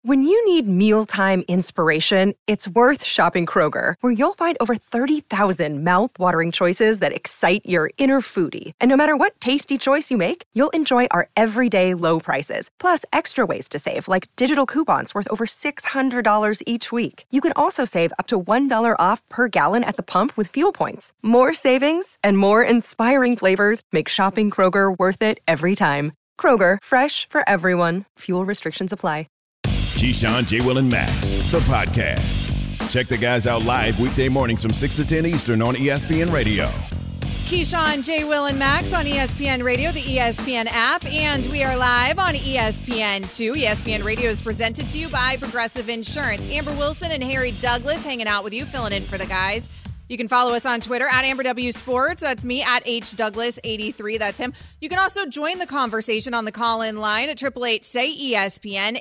When you need mealtime inspiration, it's worth shopping Kroger, where you'll find over 30,000 mouth-watering choices that excite your inner foodie. And no matter what tasty choice you make, you'll enjoy our everyday low prices, plus extra ways to save, like digital coupons worth over $600 each week. You can also save up to $1 off per gallon at the pump with fuel points. More savings and more inspiring flavors make shopping Kroger worth it every time. Kroger, fresh for everyone. Fuel restrictions apply. Keyshawn, J. Will, and Max, the podcast. Check the guys out live weekday mornings from 6 to 10 Eastern on ESPN Radio. Keyshawn, J. Will, and Max on ESPN Radio, the ESPN app, and we are live on ESPN2. ESPN Radio is presented to you by Progressive Insurance. Amber Wilson and Harry Douglas hanging out with you, filling in for the guys. You can follow us on Twitter at AmberW Sports. That's me at HDouglas83. That's him. You can also join the conversation on the call-in line at 888-SAY-ESPN,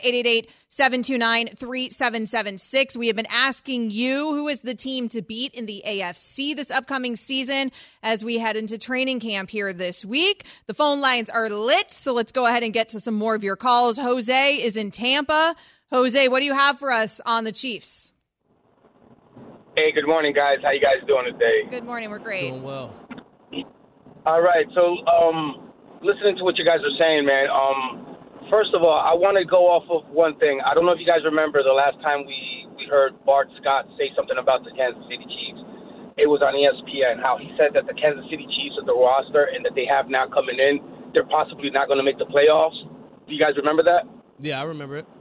888-729-3776. We have been asking you who is the team to beat in the AFC this upcoming season as we head into training camp here this week. The phone lines are lit, so let's go ahead and get to some more of your calls. Jose is in Tampa. Jose, what do you have for us on the Chiefs? Hey, good morning, guys. How you guys doing today? Good morning. We're great. Doing well. All right. So, listening to what you guys are saying, man, first of all, I want to go off of one thing. I don't know if you guys remember the last time we heard Bart Scott say something about the Kansas City Chiefs. It was on ESPN, how he said that the Kansas City Chiefs are the roster and that they have now coming in, they're possibly not going to make the playoffs. Do you guys remember that? Yeah, I remember it.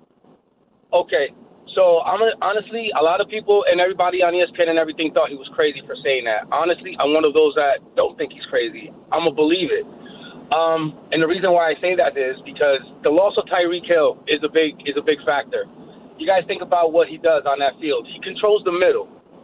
Okay. So, honestly, a lot of people and everybody on ESPN and everything thought he was crazy for saying that. Honestly, I'm one of those that don't think he's crazy. I'm going to believe it. And the reason why I say that is because the loss of Tyreek Hill is a big factor. You guys think about what he does on that field. He controls the middle.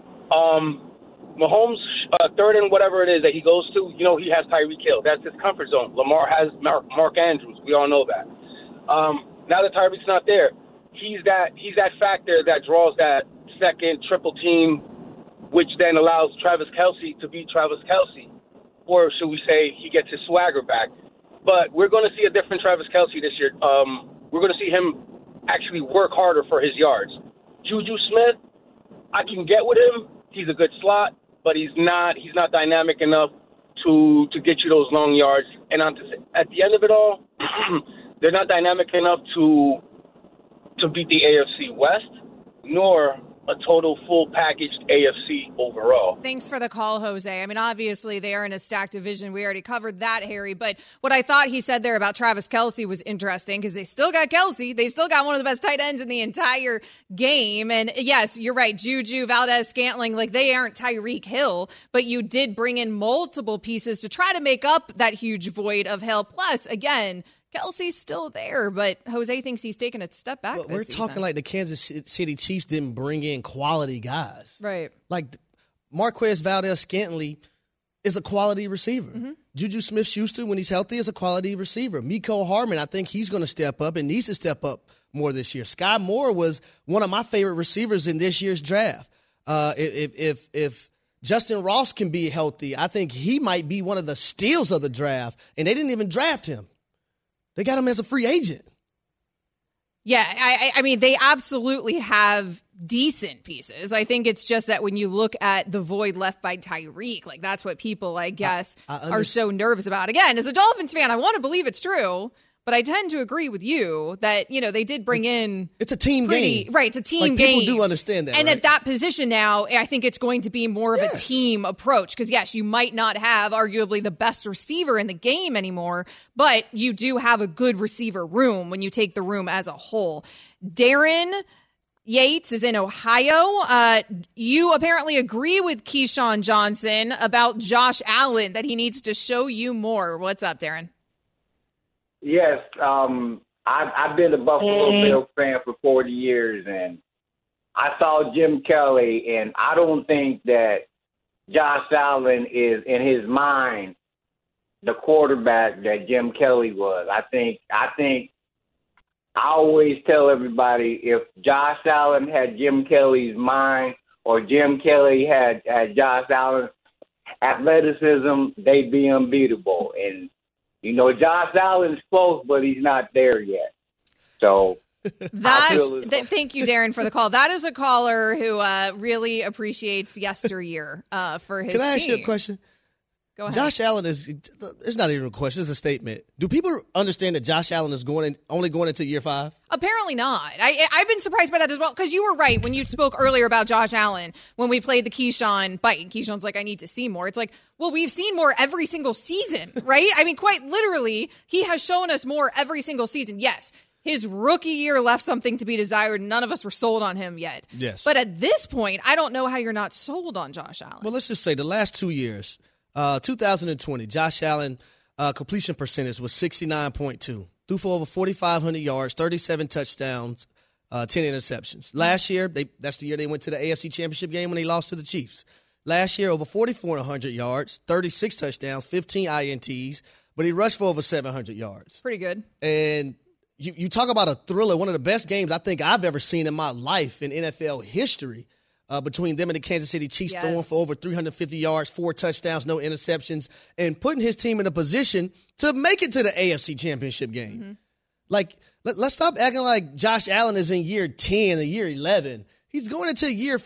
Mahomes, third and whatever it is that he goes to, he has Tyreek Hill. That's his comfort zone. Lamar has Mark Andrews. We all know that. Now that Tyreek's not there, he's that factor that draws that second triple team, which then allows Travis Kelce to be Travis Kelce. Or should we say he gets his swagger back. But we're going to see a different Travis Kelce this year. We're going to see him actually work harder for his yards. Juju Smith, I can get with him. He's a good slot, but he's not dynamic enough to get you those long yards. And at the end of it all, they're not dynamic enough to beat the AFC West, nor a total full packaged AFC overall. Thanks for the call, Jose. I mean, obviously, they are in a stacked division. We already covered that, Harry. But what I thought he said there about Travis Kelce was interesting because they still got Kelce. They still got one of the best tight ends in the entire game. And yes, you're right. Juju, Valdez, Scantling, they aren't Tyreek Hill. But you did bring in multiple pieces to try to make up that huge void of Hill. Plus, again, Kelce's still there, but Jose thinks he's taken a step back this We're season. talking like the Kansas City Chiefs didn't bring in quality guys. Right. Like Marquez Valdez-Scantling is a quality receiver. Mm-hmm. Juju Smith-Schuster, when he's healthy, is a quality receiver. Mecole Hardman, I think he's going to step up and needs to step up more this year. Sky Moore was one of my favorite receivers in this year's draft. If Justin Ross can be healthy, I think he might be one of the steals of the draft, and they didn't even draft him. They got him as a free agent. Yeah, I mean, they absolutely have decent pieces. I think it's just that when you look at the void left by Tyreek, that's what people, I guess, are so nervous about. Again, as a Dolphins fan, I want to believe it's true, but I tend to agree with you that, they did bring in... It's a team game. Right, it's a team game. People do understand that, And right? at that position now, I think it's going to be more of a team approach. Because, yes, you might not have arguably the best receiver in the game anymore, but you do have a good receiver room when you take the room as a whole. Darren Yates is in Ohio. You apparently agree with Keyshawn Johnson about Josh Allen, that he needs to show you more. What's up, Darren? Yes, I've been a Buffalo Bills fan for 40 years, and I saw Jim Kelly, and I don't think that Josh Allen is, in his mind, the quarterback that Jim Kelly was. I always tell everybody, if Josh Allen had Jim Kelly's mind or Jim Kelly had Josh Allen's athleticism, they'd be unbeatable. And Josh Allen's close, but he's not there yet. So Thank you, Darren, for the call. That is a caller who really appreciates yesteryear for his team. Can I ask you a question? Go ahead. Josh Allen it's not even a question, it's a statement. Do people understand that Josh Allen is only going into year 5? Apparently not. I've been surprised by that as well, because you were right when you spoke earlier about Josh Allen when we played the Keyshawn bite. Keyshawn's like, I need to see more. It's like, well, we've seen more every single season, right? I mean, quite literally, he has shown us more every single season. Yes, his rookie year left something to be desired. None of us were sold on him yet. Yes. But at this point, I don't know how you're not sold on Josh Allen. Well, let's just say the last 2 years, 2020, Josh Allen completion percentage was 69.2. Threw for over 4,500 yards, 37 touchdowns, 10 interceptions. Last year, that's the year they went to the AFC Championship game when they lost to the Chiefs. Last year, over 4,400 yards, 36 touchdowns, 15 INTs, but he rushed for over 700 yards. Pretty good. And you talk about a thriller, one of the best games I think I've ever seen in my life in NFL history. Between them and the Kansas City Chiefs, throwing for over 350 yards, 4 touchdowns, no interceptions, and putting his team in a position to make it to the AFC Championship game. Mm-hmm. Like, let's stop acting like Josh Allen is in year 10 or year 11. He's going into year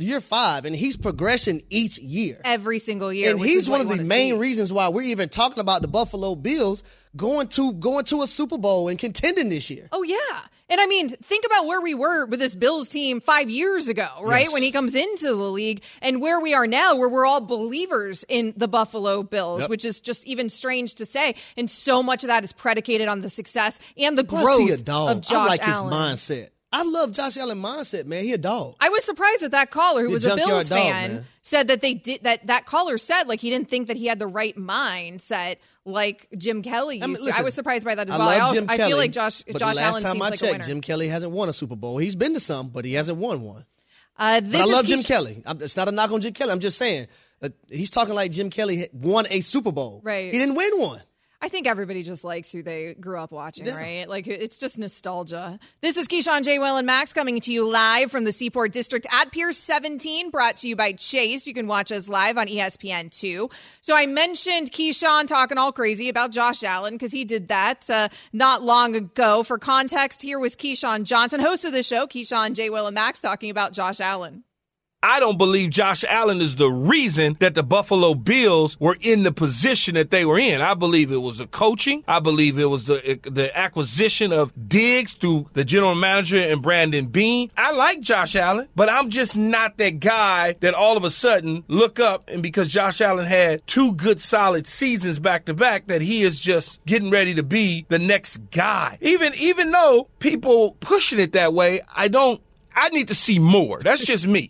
5, and he's progressing each year. Every single year. And he's one of the main reasons why we're even talking about the Buffalo Bills going to a Super Bowl and contending this year. Oh, yeah. And I mean, think about where we were with this Bills team 5 years ago, right? Yes. When he comes into the league, and where we are now, where we're all believers in the Buffalo Bills, which is just even strange to say. And so much of that is predicated on the success and the growth of Josh Allen. I like his mindset. I love Josh Allen's mindset, man. He a dog. I was surprised that that caller, who was a Bills fan, man, said that that caller said like he didn't think that he had the right mindset like Jim Kelly used to. I was surprised by that as well. I feel like Josh Allen seems like a winner. Jim Kelly hasn't won a Super Bowl. He's been to some, but he hasn't won one. I love Jim Kelly. It's not a knock on Jim Kelly. I'm just saying he's talking like Jim Kelly won a Super Bowl. Right. He didn't win one. I think everybody just likes who they grew up watching, right? Like, it's just nostalgia. This is Keyshawn, J. Will, and Max coming to you live from the Seaport District at Pier 17, brought to you by Chase. You can watch us live on ESPN2. So I mentioned Keyshawn talking all crazy about Josh Allen because he did that not long ago. For context, here was Keyshawn Johnson, host of the show, Keyshawn, J. Will, and Max, talking about Josh Allen. I don't believe Josh Allen is the reason that the Buffalo Bills were in the position that they were in. I believe it was the coaching. I believe it was the acquisition of Diggs through the general manager and Brandon Beane. I like Josh Allen, but I'm just not that guy that all of a sudden look up and because Josh Allen had 2 good solid seasons back to back that he is just getting ready to be the next guy. Even though people pushing it that way, I need to see more. That's just me.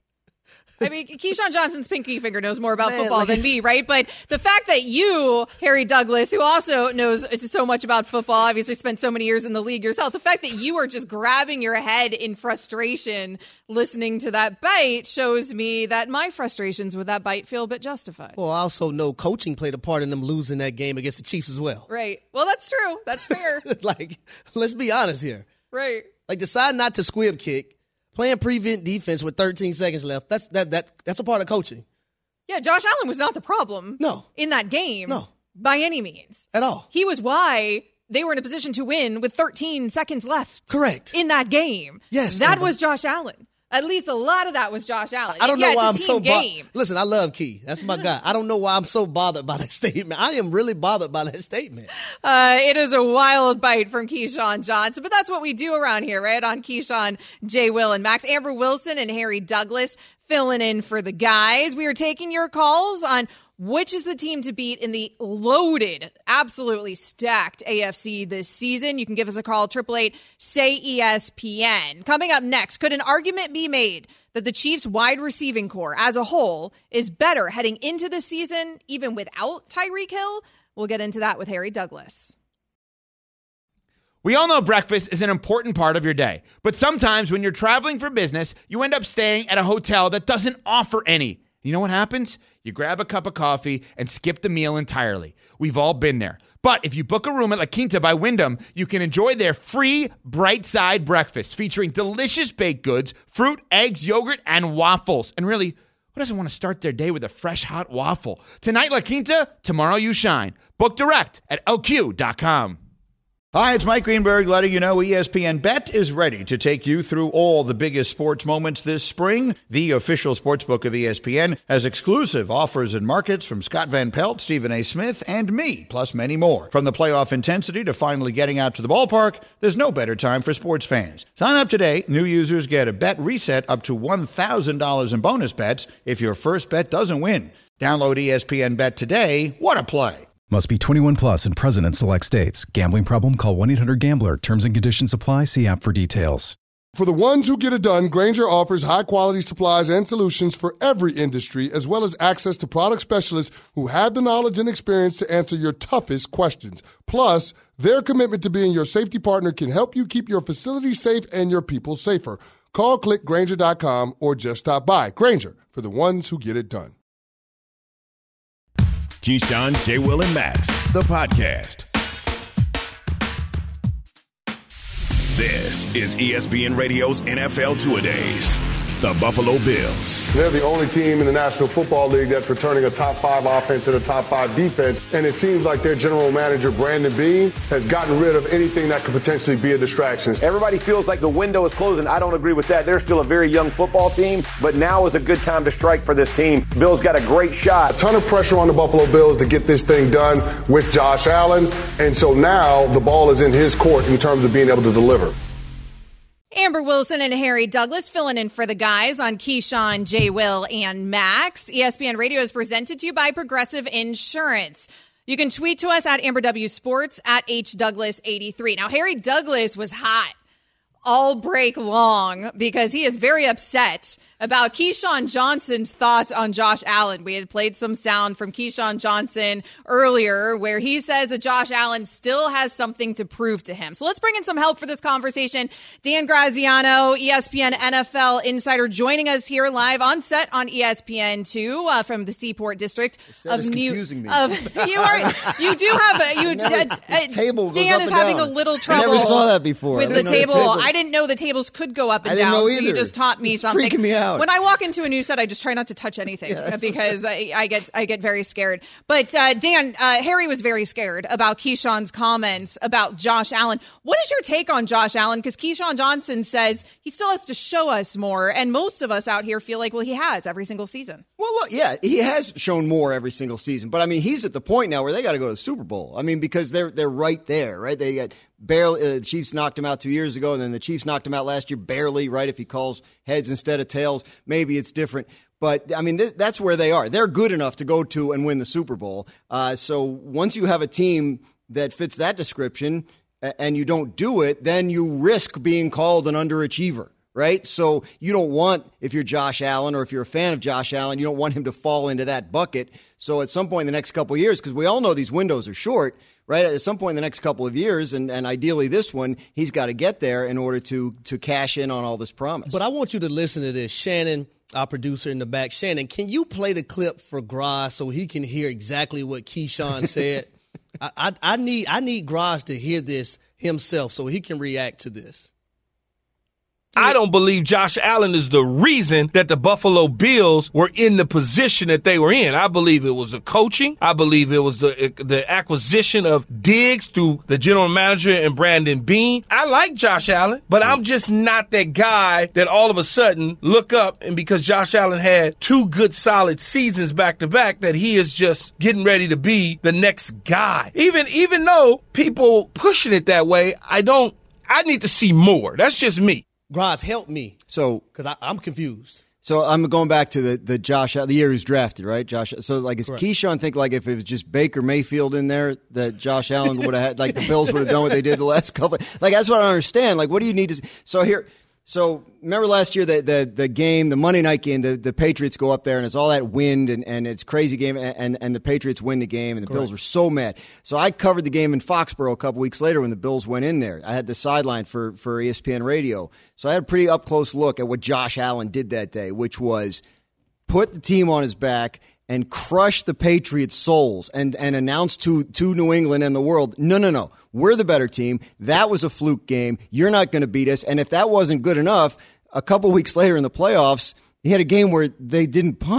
I mean, Keyshawn Johnson's pinky finger knows more about football than me, right? But the fact that you, Harry Douglas, who also knows so much about football, obviously spent so many years in the league yourself, the fact that you are just grabbing your head in frustration listening to that bite shows me that my frustrations with that bite feel a bit justified. Well, I also know coaching played a part in them losing that game against the Chiefs as well. Right. Well, that's true. That's fair. Let's be honest here. Right. Decide not to squib kick. Playing prevent defense with 13 seconds left, that's a part of coaching. Yeah, Josh Allen was not the problem in that game. No. By any means. At all. He was why they were in a position to win with 13 seconds left. Correct. In that game. Yes. That was Josh Allen. At least a lot of that was Josh Allen. I don't know why I'm so bothered. Listen, I love Key. That's my guy. I don't know why I'm so bothered by that statement. I am really bothered by that statement. It is a wild bite from Keyshawn Johnson, but that's what we do around here, right? On Keyshawn, J. Will, and Max. Amber Wilson and Harry Douglas filling in for the guys. We are taking your calls on which is the team to beat in the loaded, absolutely stacked AFC this season. You can give us a call, 888-SAY-ESPN. Coming up next, could an argument be made that the Chiefs' wide receiving core as a whole is better heading into the season, even without Tyreek Hill? We'll get into that with Harry Douglas. We all know breakfast is an important part of your day, but sometimes when you're traveling for business, you end up staying at a hotel that doesn't offer any. You know what happens? You grab a cup of coffee and skip the meal entirely. We've all been there. But if you book a room at La Quinta by Wyndham, you can enjoy their free Bright Side breakfast featuring delicious baked goods, fruit, eggs, yogurt, and waffles. And really, who doesn't want to start their day with a fresh, hot waffle? Tonight, La Quinta, tomorrow you shine. Book direct at LQ.com. Hi, it's Mike Greenberg letting you know ESPN Bet is ready to take you through all the biggest sports moments this spring. The official sportsbook of ESPN has exclusive offers and markets from Scott Van Pelt, Stephen A. Smith, and me, plus many more. From the playoff intensity to finally getting out to the ballpark, there's no better time for sports fans. Sign up today. New users get a bet reset up to $1,000 in bonus bets if your first bet doesn't win. Download ESPN Bet today. What a play. Must be 21 plus and present in select states. Gambling problem? Call 1-800-GAMBLER. Terms and conditions apply. See app for details. For the ones who get it done, Grainger offers high-quality supplies and solutions for every industry, as well as access to product specialists who have the knowledge and experience to answer your toughest questions. Plus, their commitment to being your safety partner can help you keep your facility safe and your people safer. Call, click Grainger.com, or just stop by. Grainger, for the ones who get it done. Keyshawn, J. Will, and Max, the podcast. This is ESPN Radio's NFL Two-A-Days. The Buffalo Bills. They're the only team in the National Football League that's returning a top 5 offense and a top 5 defense. And it seems like their general manager, Brandon Beane, has gotten rid of anything that could potentially be a distraction. Everybody feels like the window is closing. I don't agree with that. They're still a very young football team, but now is a good time to strike for this team. Bills got a great shot. A ton of pressure on the Buffalo Bills to get this thing done with Josh Allen. And so now the ball is in his court in terms of being able to deliver. Amber Wilson and Harry Douglas filling in for the guys on Keyshawn, J. Will, and Max. ESPN Radio is presented to you by Progressive Insurance. You can tweet to us at Amber W Sports at HDouglas83. Now, Harry Douglas was hot all break long because he is very upset about Keyshawn Johnson's thoughts on Josh Allen. We had played some sound from Keyshawn Johnson earlier where he says that Josh Allen still has something to prove to him. So let's bring in some help for this conversation. Dan Graziano, ESPN NFL insider, joining us here live on set on ESPN2 from the Seaport District of New York. You do have a table. Dan is having a little trouble. I never saw that before with the table. I didn't know the tables could go up and down. So you just taught me something. Freaking me out. When I walk into a new set, I just try not to touch anything because I get very scared. But Dan, Harry was very scared about Keyshawn's comments about Josh Allen. What is your take on Josh Allen? Because Keyshawn Johnson says he still has to show us more, and most of us out here feel like, well, he has every single season. Well, look, yeah, he has shown more every single season. But I mean, he's at the point now where they got to go to the Super Bowl. I mean, because they're right there, right? They got barely. The Chiefs knocked him out 2 years ago, and then the Chiefs knocked him out last year, barely. Right? If he calls heads instead of tails, maybe it's different. But I mean, that's where they are. They're good enough to go to and win the Super Bowl. So once you have a team that fits that description, and you don't do it, then you risk being called an underachiever. Right? So you don't want, if you're Josh Allen or if you're a fan of Josh Allen, you don't want him to fall into that bucket. So at some point in the next couple of years, because we all know these windows are short, right? At some point in the next couple of years, and ideally this one, he's got to get there in order to cash in on all this promise. But I want you to listen to this. Shannon, our producer in the back. Shannon, can you play the clip for Graz so he can hear exactly what Keyshawn said? I need Graz to hear this himself so he can react to this. I don't believe Josh Allen is the reason that the Buffalo Bills were in the position that they were in. I believe it was the coaching. I believe it was the acquisition of Diggs through the general manager and Brandon Beane. I like Josh Allen, but I'm just not that guy that all of a sudden look up and because Josh Allen had 2 good solid seasons back to back that he is just getting ready to be the next guy. Even though people pushing it that way, I need to see more. That's just me. Graz, help me. So, because I'm confused. So I'm going back to the Josh, the year he was drafted, right? Josh. So like, is Keyshawn think like if it was just Baker Mayfield in there, that Josh Allen would have had, like the Bills would have done what they did the last couple? Like that's what I don't understand. Like, what do you need to? So remember last year the game, the Monday night game, the Patriots go up there and it's all that wind and it's a crazy game and the Patriots win the game and the Bills were so mad. So I covered the game in Foxborough a couple weeks later when the Bills went in there. I had the sideline for ESPN Radio. So I had a pretty up close look at what Josh Allen did that day, which was put the team on his back and crush the Patriots' souls and announce to New England and the world, no, we're the better team. That was a fluke game. You're not going to beat us. And if that wasn't good enough, a couple weeks later in the playoffs, he had a game where they didn't punt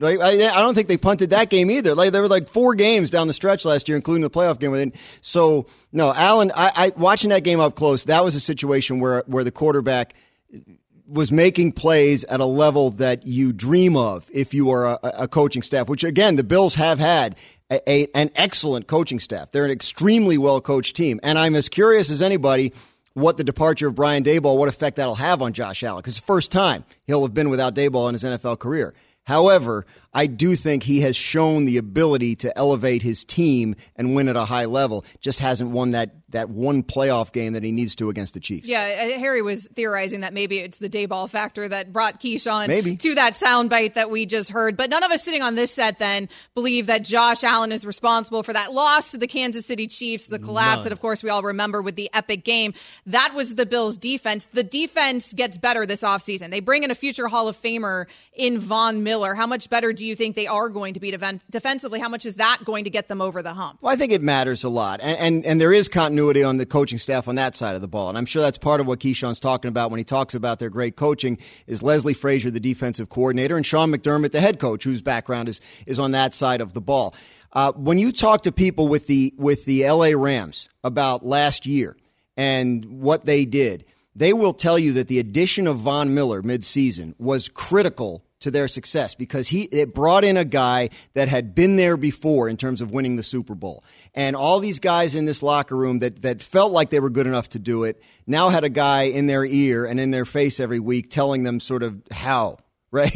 Right? I don't think they punted that game either. Like, there were like 4 games down the stretch last year, including the playoff game. So, no, Allen, I watching that game up close, that was a situation where the quarterback was making plays at a level that you dream of if you are a coaching staff, which, again, the Bills have had an excellent coaching staff. They're an extremely well-coached team. And I'm as curious as anybody what the departure of Brian Daboll, what effect that'll have on Josh Allen, because the first time he'll have been without Daboll in his NFL career. However, I do think he has shown the ability to elevate his team and win at a high level. Just hasn't won that one playoff game that he needs to against the Chiefs. Yeah, Harry was theorizing that maybe it's the Daboll factor that brought Keyshawn to that soundbite that we just heard. But none of us sitting on this set then believe that Josh Allen is responsible for that loss to the Kansas City Chiefs, the collapse that, of course, we all remember with the epic game. That was the Bills' defense. The defense gets better this offseason. They bring in a future Hall of Famer in Von Miller. How much better do you think they are going to be defensively? How much is that going to get them over the hump? Well, I think it matters a lot. And there is continuity on the coaching staff on that side of the ball. And I'm sure that's part of what Keyshawn's talking about when he talks about their great coaching is Leslie Frazier, the defensive coordinator, and Sean McDermott, the head coach, whose background is on that side of the ball. When you talk to people with the LA Rams about last year and what they did, they will tell you that the addition of Von Miller midseason was critical to their success because it brought in a guy that had been there before in terms of winning the Super Bowl. And all these guys in this locker room that felt like they were good enough to do it now had a guy in their ear and in their face every week telling them sort of how, right?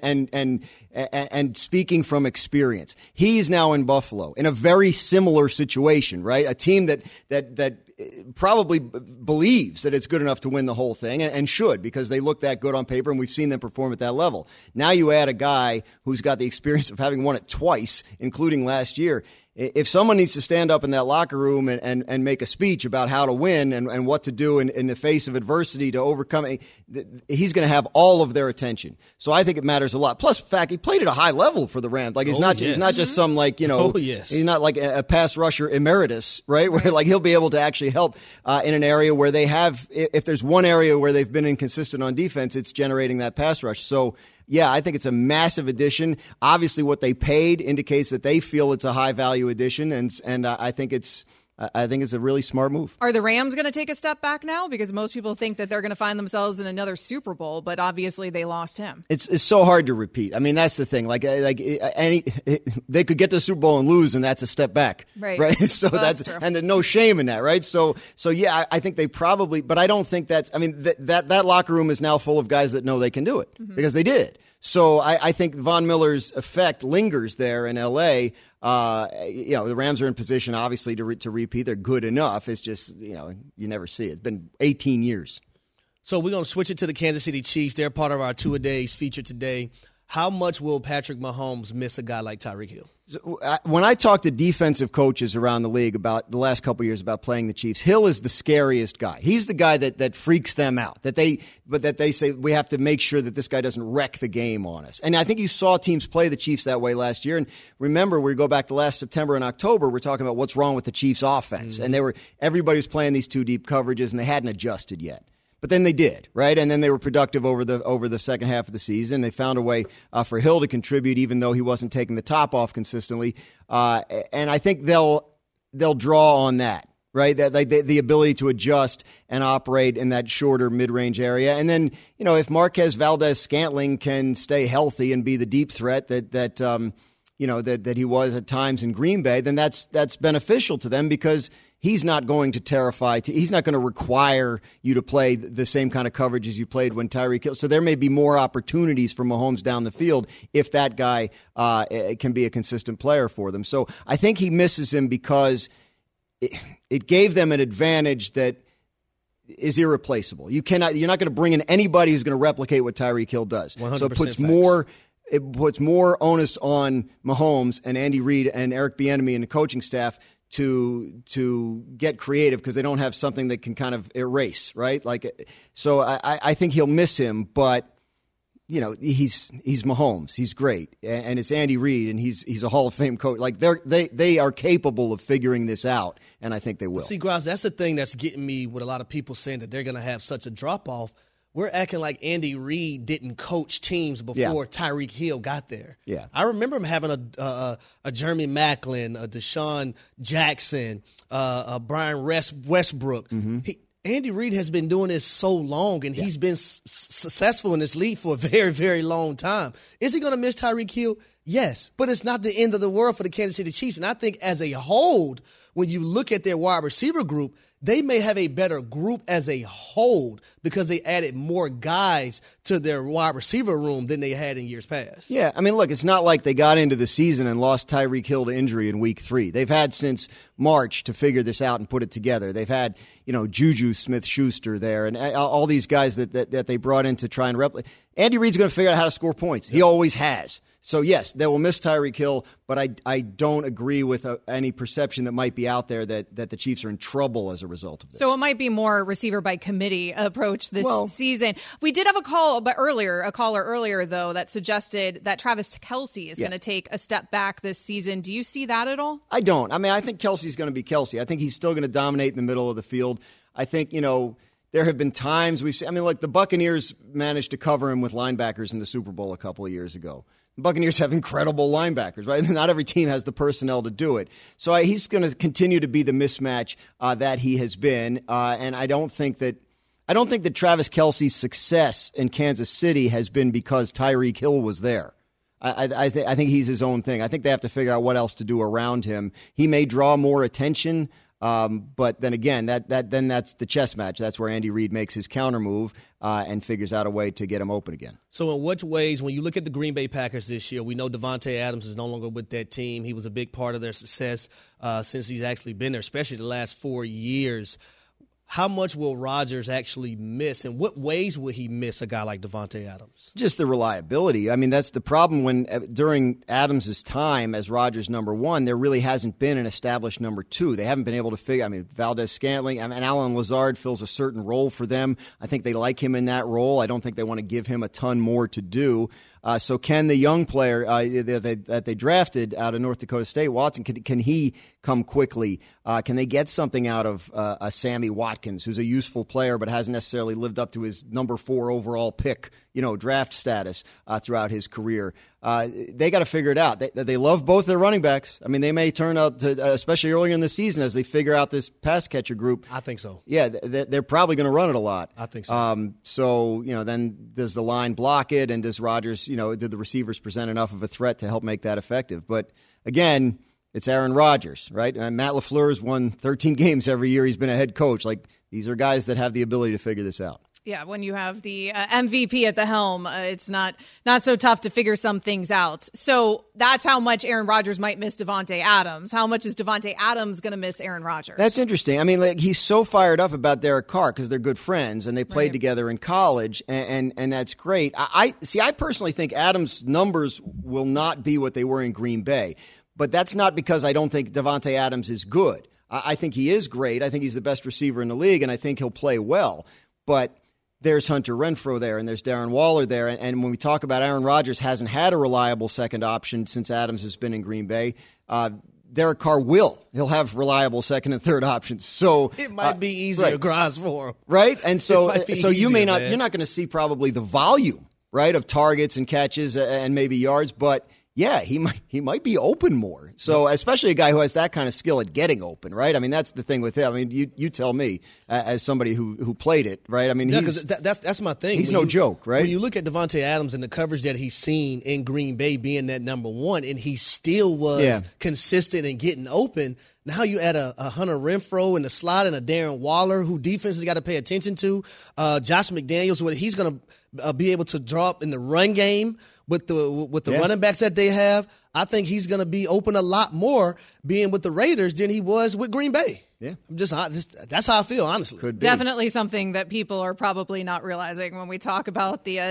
And speaking from experience. He's now in Buffalo in a very similar situation, right? A team that probably believes that it's good enough to win the whole thing and should because they look that good on paper and we've seen them perform at that level. Now you add a guy who's got the experience of having won it twice, including last year. If someone needs to stand up in that locker room and make a speech about how to win and what to do in the face of adversity to overcome it, he's going to have all of their attention. So I think it matters a lot. Plus, in fact, he played at a high level for the Rams. Like he's not just some he's not like a pass rusher emeritus, right? Where like he'll be able to actually help in an area where they have. If there's one area where they've been inconsistent on defense, it's generating that pass rush. So. Yeah, I think it's a massive addition. Obviously, what they paid indicates that they feel it's a high-value addition, and I think it's a really smart move. Are the Rams going to take a step back now? Because most people think that they're going to find themselves in another Super Bowl, but obviously they lost him. It's so hard to repeat. I mean, that's the thing. They could get to the Super Bowl and lose, and that's a step back, right? So that's true. And there's no shame in that, right? So yeah, I think they probably, but I don't think that's. I mean, that locker room is now full of guys that know they can do it because they did. So I think Von Miller's effect lingers there in L.A. The Rams are in position, obviously, to repeat. They're good enough. It's just, you never see it. It's been 18 years. So we're going to switch it to the Kansas City Chiefs. They're part of our two-a-days feature today. How much will Patrick Mahomes miss a guy like Tyreek Hill? So, when I talk to defensive coaches around the league about the last couple of years about playing the Chiefs, Hill is the scariest guy. He's the guy that freaks them out. That they say we have to make sure that this guy doesn't wreck the game on us. And I think you saw teams play the Chiefs that way last year. And remember, we go back to last September and October, we're talking about what's wrong with the Chiefs' offense. Mm-hmm. And everybody was playing these two deep coverages, and they hadn't adjusted yet. But then they did, right? And then they were productive over the second half of the season. They found a way for Hill to contribute, even though he wasn't taking the top off consistently. And I think they'll draw on that, right? That the ability to adjust and operate in that shorter mid-range area. And then, if Marquez Valdes-Scantling can stay healthy and be the deep threat that he was at times in Green Bay, then that's beneficial to them because he's not going to terrify. He's not going to require you to play the same kind of coverage as you played when Tyreek Hill. So there may be more opportunities for Mahomes down the field if that guy can be a consistent player for them. So I think he misses him because it gave them an advantage that is irreplaceable. You're not going to bring in anybody who's going to replicate what Tyreek Hill does. 100% so it puts more onus on Mahomes and Andy Reid and Eric Bieniemy and the coaching staff to get creative because they don't have something that can kind of erase, right? So I think he'll miss him, but he's Mahomes. He's great, and it's Andy Reid, and he's a Hall of Fame coach. Like they are capable of figuring this out, and I think they will. See, Grouse, that's the thing that's getting me with a lot of people saying that they're going to have such a drop off. we're acting like Andy Reid didn't coach teams before Tyreek Hill got there. Yeah. I remember him having a Jeremy Maclin, a Deshaun Jackson, a Brian Westbrook. Andy Reid has been doing this so long, and he's been successful in this league for a very, very long time. Is he going to miss Tyreek Hill? Yes, but it's not the end of the world for the Kansas City Chiefs. And I think as a whole, when you look at their wide receiver group, they may have a better group as a whole because they added more guys to their wide receiver room than they had in years past. Yeah, I mean, look, it's not like they got into the season and lost Tyreek Hill to injury in week 3. They've had since March to figure this out and put it together. They've had, Juju Smith-Schuster there and all these guys that they brought in to try and replicate. Andy Reid's going to figure out how to score points. He always has. So, yes, they will miss Tyreek Hill, but I don't agree with any perception that might be out there that the Chiefs are in trouble as a result of this. So it might be more receiver by committee approach this season. We did have a caller earlier, though, that suggested that Travis Kelce is going to take a step back this season. Do you see that at all? I don't. I mean, I think Kelce's going to be Kelce. I think he's still going to dominate in the middle of the field. I think, there have been times we've seen, the Buccaneers managed to cover him with linebackers in the Super Bowl a couple of years ago. The Buccaneers have incredible linebackers, right? Not every team has the personnel to do it. So he's going to continue to be the mismatch that he has been. And I don't think that Travis Kelce's success in Kansas City has been because Tyreek Hill was there. I think he's his own thing. I think they have to figure out what else to do around him. He may draw more attention. But then again, that's the chess match. That's where Andy Reid makes his counter move and figures out a way to get him open again. So in what ways, when you look at the Green Bay Packers this year, we know Davante Adams is no longer with that team. He was a big part of their success since he's actually been there, especially the last 4 years. How much will Rodgers actually miss, and what ways will he miss a guy like Davante Adams? Just the reliability. I mean, that's the problem when during Adams' time as Rodgers' number 1, there really hasn't been an established number 2. They haven't been able to figure. I mean, Valdez-Scantling and Alan Lazard fills a certain role for them. I think they like him in that role. I don't think they want to give him a ton more to do. So can the young player that they drafted out of North Dakota State, Watson, can he come quickly? Can they get something out of a Sammy Watkins, who's a useful player but hasn't necessarily lived up to his number 4 overall pick, draft status throughout his career? They got to figure it out. They love both their running backs. I mean, they may turn out to, especially earlier in the season, as they figure out this pass catcher group. I think so. Yeah, they're probably going to run it a lot. I think so. So, then does the line block it, and does Rodgers, did the receivers present enough of a threat to help make that effective? But again, it's Aaron Rodgers, right? And Matt LaFleur's won 13 games every year he's been a head coach. Like, these are guys that have the ability to figure this out. Yeah, when you have the MVP at the helm, it's not so tough to figure some things out. So that's how much Aaron Rodgers might miss Davante Adams. How much is Davante Adams going to miss Aaron Rodgers? That's interesting. I mean, he's so fired up about Derek Carr because they're good friends and they played together in college, and that's great. I personally think Adams' numbers will not be what they were in Green Bay, but that's not because I don't think Davante Adams is good. I think he is great. I think he's the best receiver in the league, and I think he'll play well. But there's Hunter Renfrow there, and there's Darren Waller there. And when we talk about Aaron Rodgers hasn't had a reliable second option since Adams has been in Green Bay, Derek Carr will. He'll have reliable second and third options. So it might be easier grass for him. Right? And so you may not, man. You're not going to see probably the volume, right, of targets and catches and maybe yards, but yeah, he might be open more. So especially a guy who has that kind of skill at getting open, right? I mean, that's the thing with him. I mean, you tell me as somebody who played it, right? I mean, because that's my thing. He's no joke, right? When you look at Davante Adams and the coverage that he's seen in Green Bay being that number 1, and he still was consistent and getting open. Now you add a Hunter Renfrow in the slot and a Darren Waller, who defense has got to pay attention to. Josh McDaniels, whether he's going to be able to drop in the run game with the running backs that they have. I think he's going to be open a lot more being with the Raiders than he was with Green Bay. Yeah, that's how I feel, honestly. Definitely something that people are probably not realizing when we talk about the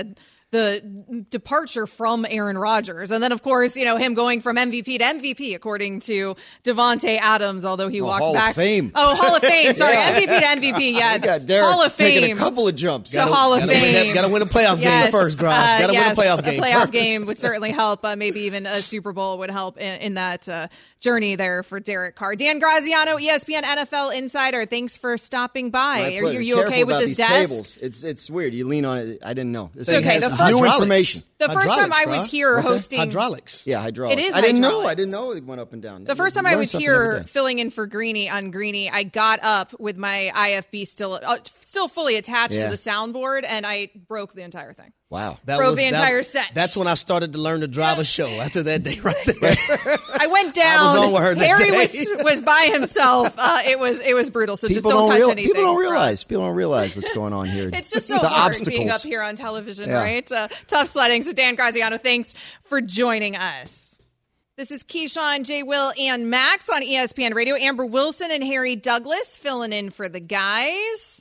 the departure from Aaron Rodgers. And then, of course, him going from MVP to MVP, according to Devontae Adams, although he walked Hall back. Of Fame. Oh, Hall of Fame. Sorry, MVP to MVP. Yeah, Hall of Fame. Taking a couple of jumps. Hall of Fame. Got to win a playoff game first, Gross. Got to win a playoff game. A playoff game would certainly help. Maybe even a Super Bowl would help in that journey there for Derek Carr. Dan Graziano, ESPN NFL Insider. Thanks for stopping by. Are you okay with this desk? Tables. It's weird. You lean on it. I didn't know. It's okay. New information. The first time I was here hosting hydraulics. Yeah, hydraulics. It is. I didn't hydraulics. know it went up and down. The first time I was here filling in for Greeny on Greeny, I got up with my IFB still fully attached to the soundboard, and I broke the entire thing. Wow. Broke the entire set. That's when I started to learn to drive a show, after that day right there. I went down. I was on with her that Harry day. was by himself. It was brutal. So just don't touch anything. People don't realize what's going on here. It's just so hard being up here on television, right? Tough sledding. So Dan Graziano, thanks for joining us. This is Keyshawn, J. Will, and Max on ESPN Radio. Amber Wilson and Harry Douglas filling in for the guys.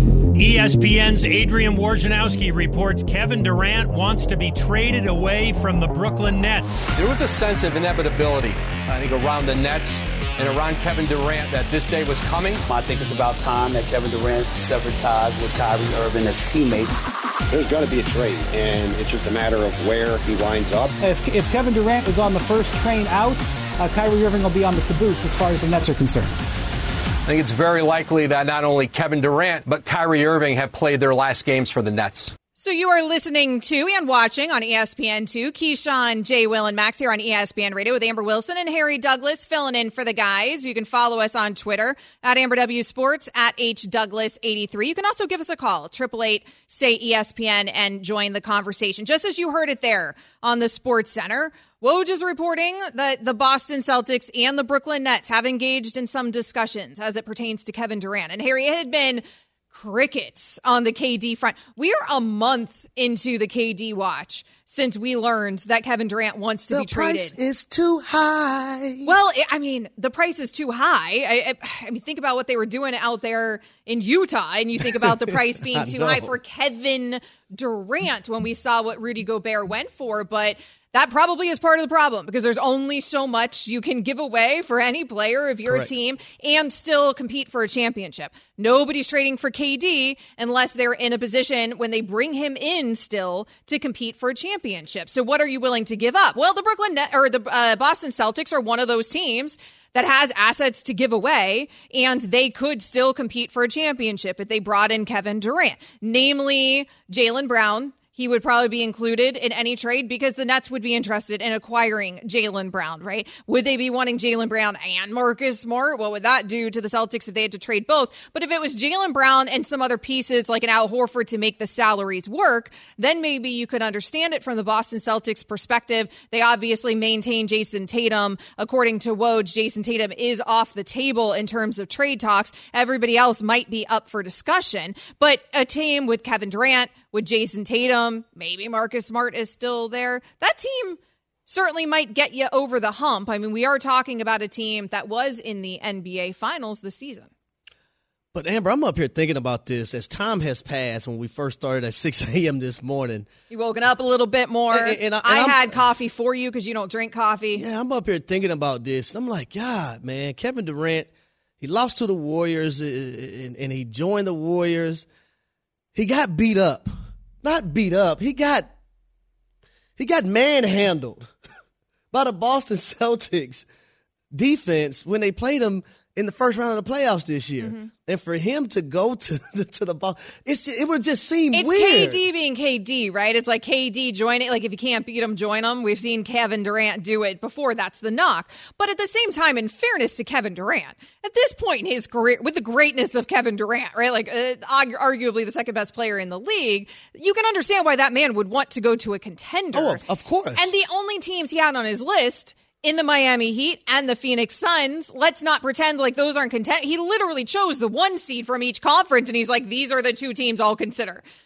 ESPN's Adrian Wojnarowski reports Kevin Durant wants to be traded away from the Brooklyn Nets. There was a sense of inevitability, I think, around the Nets and around Kevin Durant that this day was coming. I think it's about time that Kevin Durant severed ties with Kyrie Irving as teammates. There's going to be a trade, and it's just a matter of where he winds up. If Kevin Durant is on the first train out, Kyrie Irving will be on the caboose as far as the Nets are concerned. I think it's very likely that not only Kevin Durant, but Kyrie Irving have played their last games for the Nets. So you are listening to and watching on ESPN2, Keyshawn, J. Will, and Max here on ESPN Radio with Amber Wilson and Harry Douglas filling in for the guys. You can follow us on Twitter at AmberWSports, at HDouglas83. You can also give us a call, 888-SAY-ESPN, and join the conversation. Just as you heard it there on the Sports Center, Woj is reporting that the Boston Celtics and the Brooklyn Nets have engaged in some discussions as it pertains to Kevin Durant. And Harry, it had been crickets on the KD front. We are a month into the KD watch since we learned that Kevin Durant wants to be traded. The price is too high. Well, the price is too high. I mean, think about what they were doing out there in Utah, and you think about the price being too high for Kevin Durant when we saw what Rudy Gobert went for, but that probably is part of the problem because there's only so much you can give away for any player if you're a team and still compete for a championship. Nobody's trading for KD unless they're in a position when they bring him in still to compete for a championship. So what are you willing to give up? Well, the Boston Celtics are one of those teams that has assets to give away, and they could still compete for a championship if they brought in Kevin Durant, namely Jaylen Brown. He would probably be included in any trade because the Nets would be interested in acquiring Jaylen Brown, right? Would they be wanting Jaylen Brown and Marcus Smart? What would that do to the Celtics if they had to trade both? But if it was Jaylen Brown and some other pieces like an Al Horford to make the salaries work, then maybe you could understand it from the Boston Celtics perspective. They obviously maintain Jason Tatum. According to Woj, Jason Tatum is off the table in terms of trade talks. Everybody else might be up for discussion. But a team with Kevin Durant, with Jason Tatum, maybe Marcus Smart is still there. That team certainly might get you over the hump. I mean, we are talking about a team that was in the NBA Finals this season. But, Amber, I'm up here thinking about this as time has passed when we first started at 6 a.m. this morning. You woken up a little bit more. And I had coffee for you because you don't drink coffee. Yeah, I'm up here thinking about this. I'm like, God, man, Kevin Durant, he lost to the Warriors and he joined the Warriors. He got beat up. Not beat up. He got manhandled by the Boston Celtics defense when they played him in the first round of the playoffs this year. Mm-hmm. And for him to go to the ball, it would just seem weird. It's KD being KD, right? It's like KD joining. Like if you can't beat him, join him. We've seen Kevin Durant do it before. That's the knock. But at the same time, in fairness to Kevin Durant, at this point in his career, with the greatness of Kevin Durant, right? Like arguably the second best player in the league, you can understand why that man would want to go to a contender. Oh, of course. And the only teams he had on his list in the Miami Heat and the Phoenix Suns, let's not pretend like those aren't content. He literally chose the one seed from each conference, and he's like, these are the two teams I'll consider.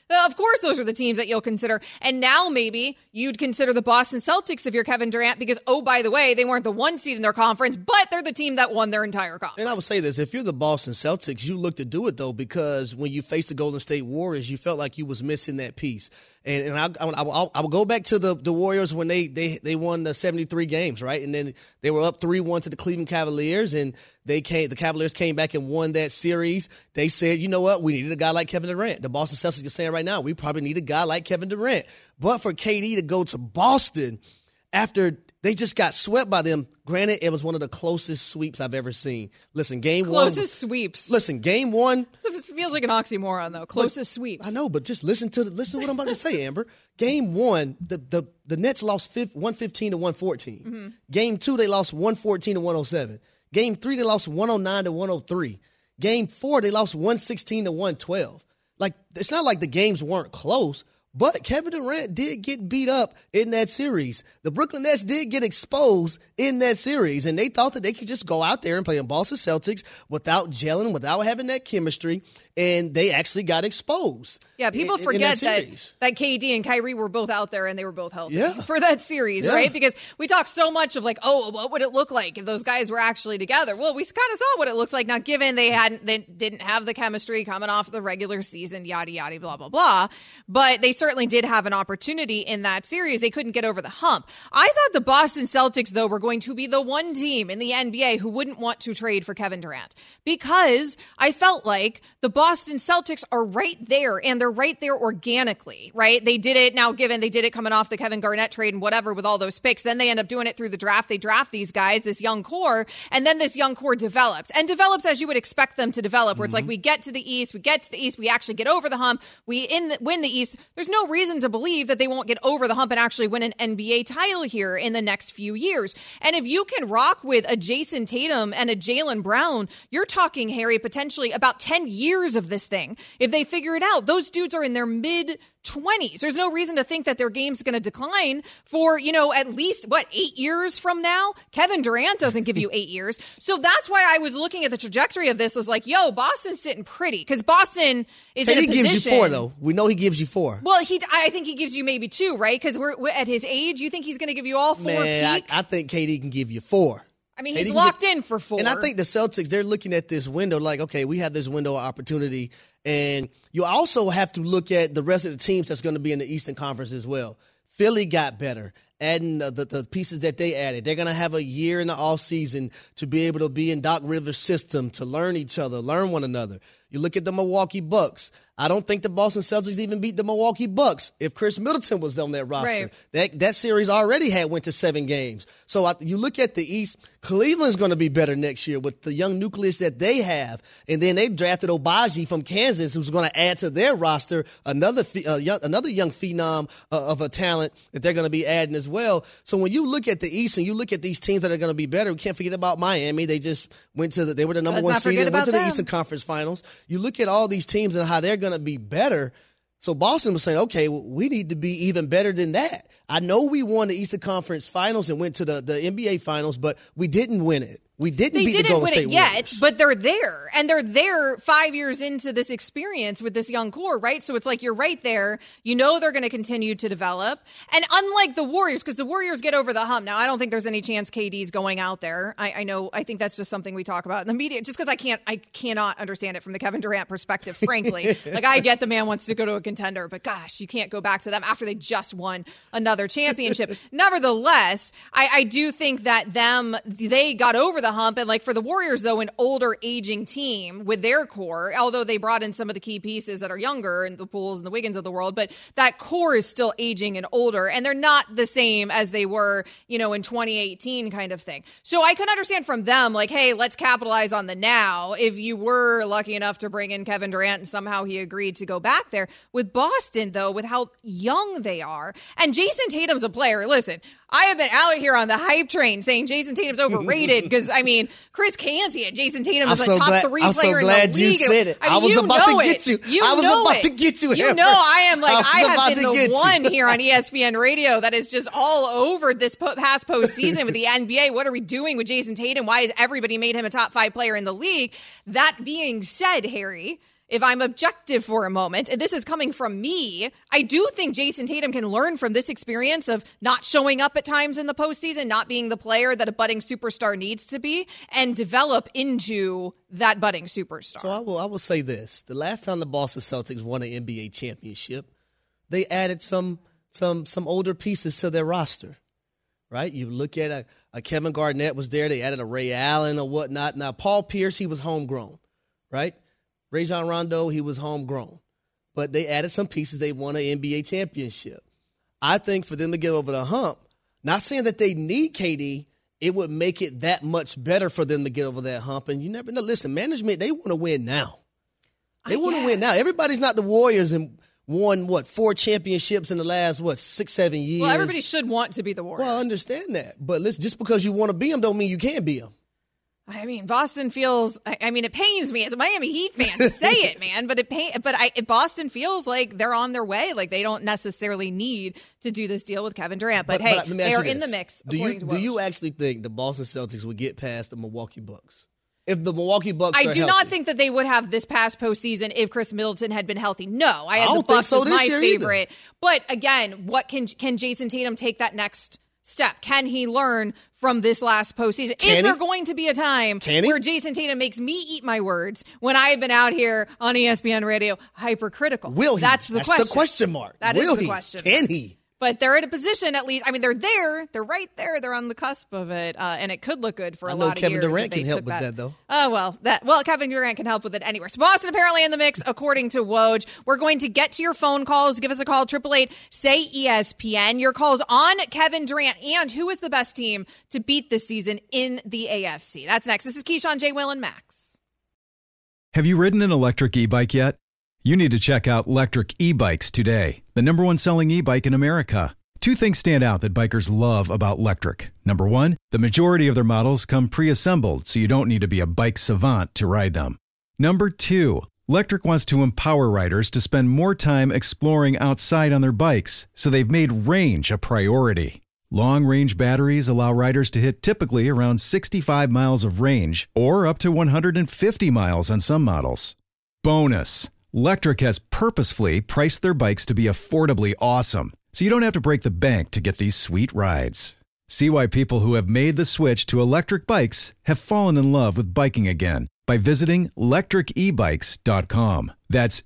Of course, those are the teams that you'll consider. And now maybe you'd consider the Boston Celtics if you're Kevin Durant because, oh, by the way, they weren't the 1 seed in their conference, but they're the team that won their entire conference. And I would say this, if you're the Boston Celtics, you look to do it, though, because when you faced the Golden State Warriors, you felt like you was missing that piece. And I will go back to the Warriors when they won the 73 games, right? And then they were up 3-1 to the Cleveland Cavaliers, and the Cavaliers came back and won that series. They said, you know what, we needed a guy like Kevin Durant. The Boston Celtics are saying right now, we probably need a guy like Kevin Durant. But for KD to go to Boston after they just got swept by them, granted, it was one of the closest sweeps I've ever seen. Listen, game one. Closest sweeps. Listen, game one. It feels like an oxymoron, though. Closest sweeps. I know, but just listen to what I'm about to say, Amber. Game one, the Nets lost 115 to 114. Mm-hmm. Game two, they lost 114 to 107. Game three, they lost 109 to 103. Game four, they lost 116 to 112. Like, it's not like the games weren't close, but Kevin Durant did get beat up in that series. The Brooklyn Nets did get exposed in that series, and they thought that they could just go out there and play in Boston Celtics without gelling, without having that chemistry, and they actually got exposed. Yeah, people forget that KD and Kyrie were both out there and they were both healthy for that series, right? Because we talk so much of like, oh, what would it look like if those guys were actually together? Well, we kind of saw what it looked like. Now, given they didn't have the chemistry coming off the regular season, yada, yada, blah, blah, blah. But they certainly did have an opportunity in that series. They couldn't get over the hump. I thought the Boston Celtics, though, were going to be the one team in the NBA who wouldn't want to trade for Kevin Durant because I felt like the Boston Celtics are right there, and they're right there organically, right? They did it now, given they did it coming off the Kevin Garnett trade and whatever with all those picks. Then they end up doing it through the draft. They draft these guys, this young core, and then this young core develops as you would expect them to develop, where it's like we get to the East, we actually get over the hump, we win the East. There's no reason to believe that they won't get over the hump and actually win an NBA title here in the next few years. And if you can rock with a Jason Tatum and a Jaylen Brown, you're talking, Harry, potentially about 10 years of this thing. If they figure it out, those dudes are in their mid-20s. There's no reason to think that their game's going to decline for, at least, 8 years from now? Kevin Durant doesn't give you 8 years. So that's why I was looking at the trajectory of this as like, yo, Boston's sitting pretty because Boston is in a position. He gives you 4, though. We know he gives you 4. Well, I think he gives you maybe 2, right? Because we're at his age. You think he's going to give you all 4 peak? I think KD can give you 4. I mean, he's locked in for 4. And I think the Celtics, they're looking at this window like, okay, we have this window of opportunity. And you also have to look at the rest of the teams that's going to be in the Eastern Conference as well. Philly got better, adding the pieces that they added. They're going to have a year in the offseason to be able to be in Doc Rivers' system, to learn each other, learn one another. You look at the Milwaukee Bucks. I don't think the Boston Celtics even beat the Milwaukee Bucks if Chris Middleton was on that roster. Right. That series already went to 7 games. So you look at the East, Cleveland's going to be better next year with the young nucleus that they have. And then they drafted Obagi from Kansas, who's going to add to their roster another young phenom of a talent that they're going to be adding as well. So when you look at the East and you look at these teams that are going to be better, we can't forget about Miami. They just they were the number 1 seed and went to the Eastern Conference Finals. You look at all these teams and how they're going to be better. So Boston was saying, okay, we need to be even better than that. I know we won the Eastern Conference Finals and went to the NBA Finals, but we didn't win it. We didn't beat the Golden State Warriors. They didn't win it yet, but they're there. And they're there 5 years into this experience with this young core, right? So it's like you're right there. You know they're going to continue to develop. And unlike the Warriors, because the Warriors get over the hump. Now, I don't think there's any chance KD's going out there. I think that's just something we talk about in the media, just because I cannot understand it from the Kevin Durant perspective, frankly. Like, I get the man wants to go to a contender, but gosh, you can't go back to them after they just won another championship. Nevertheless, I do think that they got over the hump. And like for the Warriors, though, an older aging team with their core, although they brought in some of the key pieces that are younger and the Pools and the Wiggins of the world, but that core is still aging and older, and they're not the same as they were, in 2018 kind of thing. So I could understand from them, like, hey, let's capitalize on the now. If you were lucky enough to bring in Kevin Durant and somehow he agreed to go back there. With Boston, though, with how young they are, and Jason Tatum's a player. Listen, I have been out here on the hype train saying Jason Tatum's overrated because, Chris Canty and Jason Tatum is a top 3 player in the league. I'm so glad you said it. I was about to get you. I was about to get you. You know I am like, I have been the one here on ESPN Radio that is just all over this past postseason with the NBA. What are we doing with Jason Tatum? Why has everybody made him a top 5 player in the league? That being said, Harry, if I'm objective for a moment, and this is coming from me, I do think Jason Tatum can learn from this experience of not showing up at times in the postseason, not being the player that a budding superstar needs to be, and develop into that budding superstar. So I will say this. The last time the Boston Celtics won an NBA championship, they added some older pieces to their roster, right? You look at a Kevin Garnett was there. They added a Ray Allen or whatnot. Now, Paul Pierce, he was homegrown, right? Rajon Rondo, he was homegrown. But they added some pieces. They won an NBA championship. I think for them to get over the hump, not saying that they need KD, it would make it that much better for them to get over that hump. And you never know. Listen, management, they want to win now. They want to win now. Everybody's not the Warriors and won, 4 championships in the last, 6, 7 years. Well, everybody should want to be the Warriors. Well, I understand that. But listen, just because you want to be them don't mean you can be them. I mean, Boston feels, it pains me as a Miami Heat fan to say it, man, but Boston feels like they're on their way. Like they don't necessarily need to do this deal with Kevin Durant. But hey, they are in the mix, according to Woj. Do you actually think the Boston Celtics would get past the Milwaukee Bucks? If the Milwaukee Bucks I are do healthy? not think that they would have this past postseason if Chris Middleton had been healthy. No, I had the don't Bucks think so as my this year favorite. But again, what can Jason Tatum take that next step? Can he learn from this last postseason? Is there going to be a time where Jason Tatum makes me eat my words when I have been out here on ESPN Radio hypercritical? Will he? That's the question. The question mark. That Will is the he? question. Can he? But they're at a position, at least. I mean, they're there. They're right there. They're on the cusp of it, and it could look good for a lot of years. Kevin Durant can help with that, though. Oh, well, Kevin Durant can help with it anywhere. So Boston apparently in the mix, according to Woj. We're going to get to your phone calls. Give us a call, 888-SAY-ESPN. Your calls on Kevin Durant and who is the best team to beat this season in the AFC. That's next. This is Keyshawn, J. Will, and Max. Have you ridden an electric e-bike yet? You need to check out Electric E-Bikes today, the #1 selling e-bike in America. 2 things stand out that bikers love about Electric. Number 1, the majority of their models come pre-assembled, so you don't need to be a bike savant to ride them. Number 2, Electric wants to empower riders to spend more time exploring outside on their bikes, so they've made range a priority. Long-range batteries allow riders to hit typically around 65 miles of range, or up to 150 miles on some models. Bonus! Electric has purposefully priced their bikes to be affordably awesome, so you don't have to break the bank to get these sweet rides. See why people who have made the switch to electric bikes have fallen in love with biking again by visiting lectricebikes.com. That's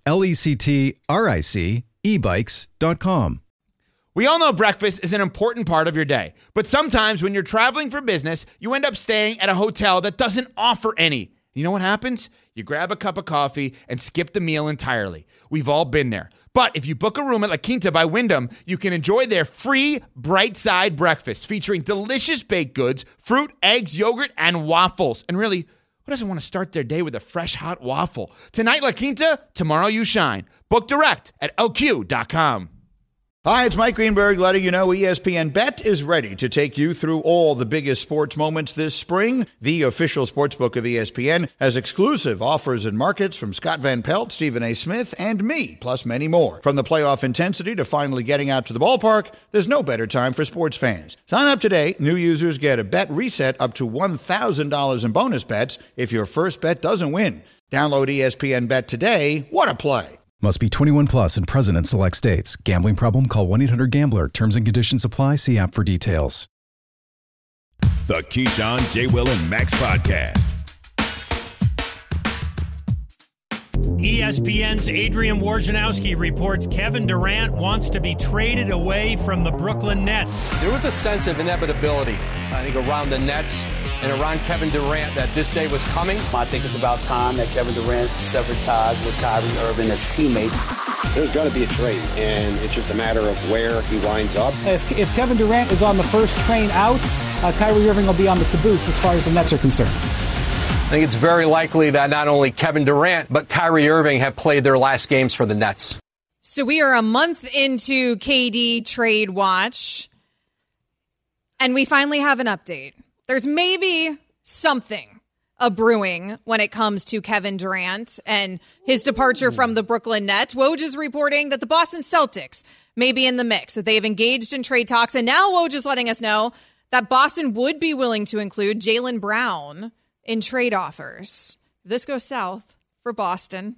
LECTRIC ebikes.com. We all know breakfast is an important part of your day, but sometimes when you're traveling for business, you end up staying at a hotel that doesn't offer any. You know what happens? You grab a cup of coffee and skip the meal entirely. We've all been there. But if you book a room at La Quinta by Wyndham, you can enjoy their free Bright Side breakfast featuring delicious baked goods, fruit, eggs, yogurt, and waffles. And really, who doesn't want to start their day with a fresh, hot waffle? Tonight, La Quinta, tomorrow you shine. Book direct at LQ.com. Hi, it's Mike Greenberg letting you know ESPN Bet is ready to take you through all the biggest sports moments this spring. The official sportsbook of ESPN has exclusive offers and markets from Scott Van Pelt, Stephen A. Smith, and me, plus many more. From the playoff intensity to finally getting out to the ballpark, there's no better time for sports fans. Sign up today. New users get a bet reset up to $1,000 in bonus bets if your first bet doesn't win. Download ESPN Bet today. What a play. Must be 21 plus and present in select states. Gambling problem? Call 1-800-GAMBLER. Terms and conditions apply. See app for details. The Keyshawn, J. Will, and Max Podcast. ESPN's Adrian Wojnarowski reports Kevin Durant wants to be traded away from the Brooklyn Nets. There was a sense of inevitability, I think, around the Nets and around Kevin Durant that this day was coming. I think it's about time that Kevin Durant severed ties with Kyrie Irving as teammates. There's going to be a trade, and it's just a matter of where he winds up. If Kevin Durant is on the first train out, Kyrie Irving will be on the caboose as far as the Nets are concerned. I think it's very likely that not only Kevin Durant, but Kyrie Irving have played their last games for the Nets. So we are a month into KD trade watch, and we finally have an update. There's maybe something brewing when it comes to Kevin Durant and his departure from the Brooklyn Nets. Woj is reporting that the Boston Celtics may be in the mix, that they've engaged in trade talks, and now Woj is letting us know that Boston would be willing to include Jaylen Brown in trade offers. If this goes south for Boston,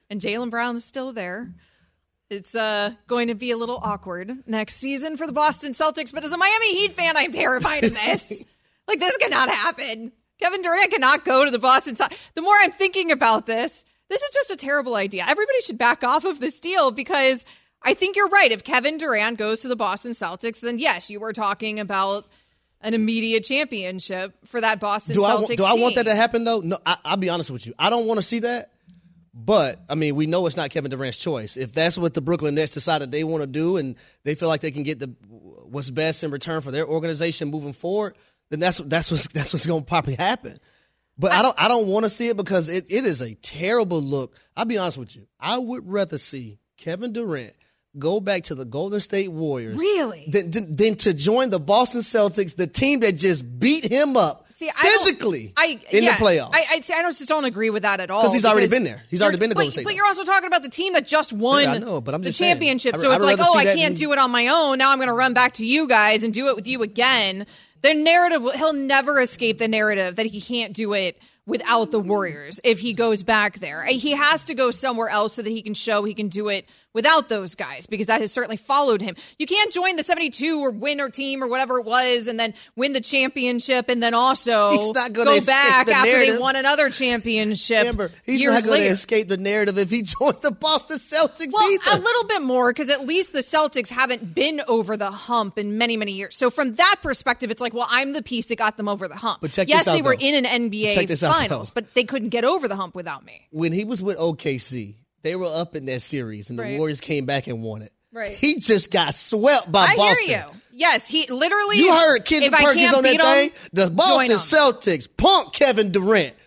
and Jaylen Brown's still there. It's going to be a little awkward next season for the Boston Celtics. But as a Miami Heat fan, I'm terrified of this. Like, this cannot happen. Kevin Durant cannot go to the Boston Celtics. The more I'm thinking about this is just a terrible idea. Everybody should back off of this deal because I think you're right. If Kevin Durant goes to the Boston Celtics, then yes, you were talking about an immediate championship for that Boston Celtics team. Do I want that to happen, though? No, I'll be honest with you. I don't want to see that. But, I mean, we know it's not Kevin Durant's choice. If that's what the Brooklyn Nets decided they want to do and they feel like they can get what's best in return for their organization moving forward, then that's what's going to probably happen. But I don't want to see it because it is a terrible look. I'll be honest with you. I would rather see Kevin Durant go back to the Golden State Warriors than to join the Boston Celtics, the team that just beat him up physically in the playoffs. I just don't agree with that at all. Because he's already been there. He's already been to Golden State. But you're also talking about the team that just won the championship. So it's like, I can't do it on my own. Now I'm going to run back to you guys and do it with you again. The narrative, he'll never escape the narrative that he can't do it without the Warriors if he goes back there. He has to go somewhere else so that he can show he can do it without those guys, because that has certainly followed him. You can't join the 72 or winner team or whatever it was and then win the championship and then also go back after they won another championship. Amber, he's years not going to later. escape the narrative if he joins the Boston Celtics A either. little bit more, because at least the Celtics haven't been over the hump in many, many years. So from that perspective, it's like, well, I'm the piece that got them over the hump. But check yes, this out, they were though. in an NBA Finals, but they couldn't get over the hump without me. When he was with OKC, they were up in that series, and the Warriors came back and won it. Right. He just got swept by Boston. I hear you. Yes, he literally. You heard Kendrick Perkins on that thing? The Boston Celtics punked Kevin Durant.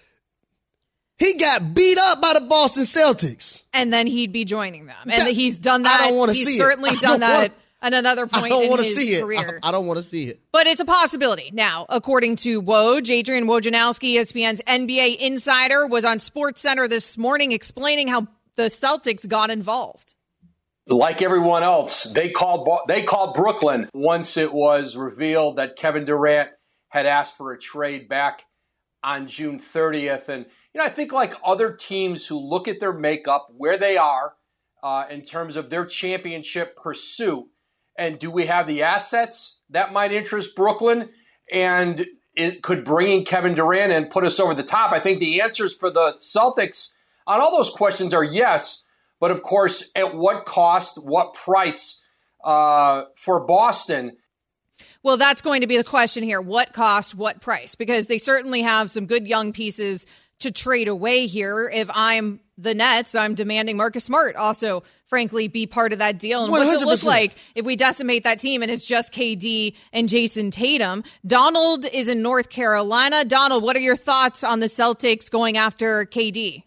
He got beat up by the Boston Celtics. And then he'd be joining them. And he's done that. I don't want to see it. He's certainly done that at another point in his career. I don't want to see it. But it's a possibility. Now, according to Woj, Adrian Wojnarowski, ESPN's NBA insider, was on SportsCenter this morning explaining how the Celtics got involved. Like everyone else, they called Brooklyn once it was revealed that Kevin Durant had asked for a trade back on June 30th. And, I think like other teams who look at their makeup, where they are in terms of their championship pursuit, and do we have the assets that might interest Brooklyn? And it could bringing Kevin Durant in put us over the top? I think the answers for the Celtics on all those questions are yes. But, of course, at what cost, what price for Boston? Well, that's going to be the question here. What cost, what price? Because they certainly have some good young pieces to trade away here. If I'm the Nets, I'm demanding Marcus Smart also, frankly, be part of that deal. And 100%. What's it look like if we decimate that team and it's just KD and Jason Tatum? Donald is in North Carolina. Donald, what are your thoughts on the Celtics going after KD?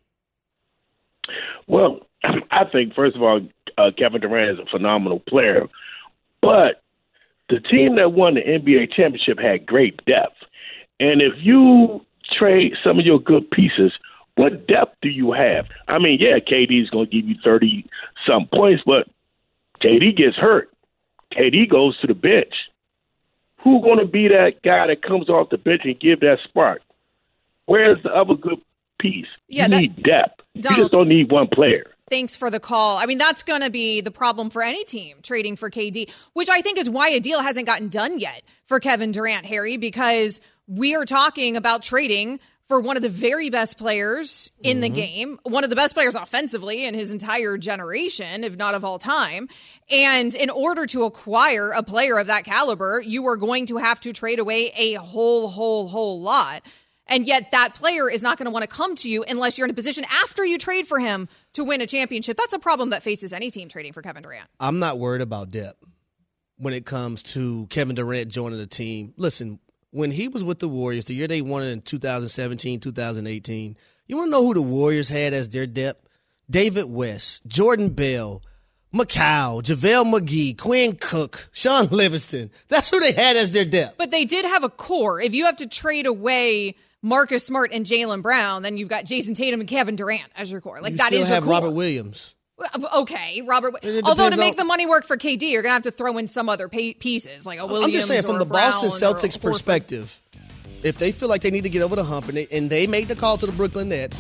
Well, I think, first of all, Kevin Durant is a phenomenal player. But the team that won the NBA championship had great depth. And if you trade some of your good pieces, what depth do you have? I mean, yeah, KD is going to give you 30-some points, but KD gets hurt. KD goes to the bench. Who's going to be that guy that comes off the bench and give that spark? Where's the other good piece? You need depth. Donald, you just don't need one player. Thanks for the call. I mean, that's going to be the problem for any team trading for KD, which I think is why a deal hasn't gotten done yet for Kevin Durant, Harry, because we are talking about trading for one of the very best players in the game, one of the best players offensively in his entire generation, if not of all time. And in order to acquire a player of that caliber, you are going to have to trade away a whole lot. And yet that player is not going to want to come to you unless you're in a position after you trade for him to win a championship. That's a problem that faces any team trading for Kevin Durant. I'm not worried about depth when it comes to Kevin Durant joining the team. Listen, when he was with the Warriors, the year they won it in 2017, 2018, you want to know who the Warriors had as their depth? David West, Jordan Bell, McCall, JaVale McGee, Quinn Cook, Sean Livingston. That's who they had as their depth. But they did have a core. If you have to trade away Marcus Smart and Jaylen Brown, then you've got Jason Tatum and Kevin Durant as your core. Like, that is your core. You still have Robert Williams. Okay, Robert. Although to make the money work for KD, you're going to have to throw in some other pieces, like a Williams. I'm just saying, from the Boston Celtics perspective, if they feel like they need to get over the hump and they made the call to the Brooklyn Nets,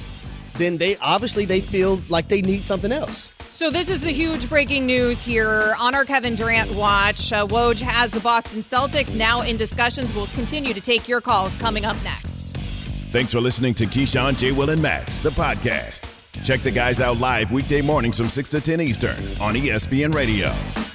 then they feel like they need something else. So this is the huge breaking news here on our Kevin Durant watch. Woj has the Boston Celtics now in discussions. We'll continue to take your calls coming up next. Thanks for listening to Keyshawn, J. Will, and Max, the podcast. Check the guys out live weekday mornings from 6 to 10 Eastern on ESPN Radio.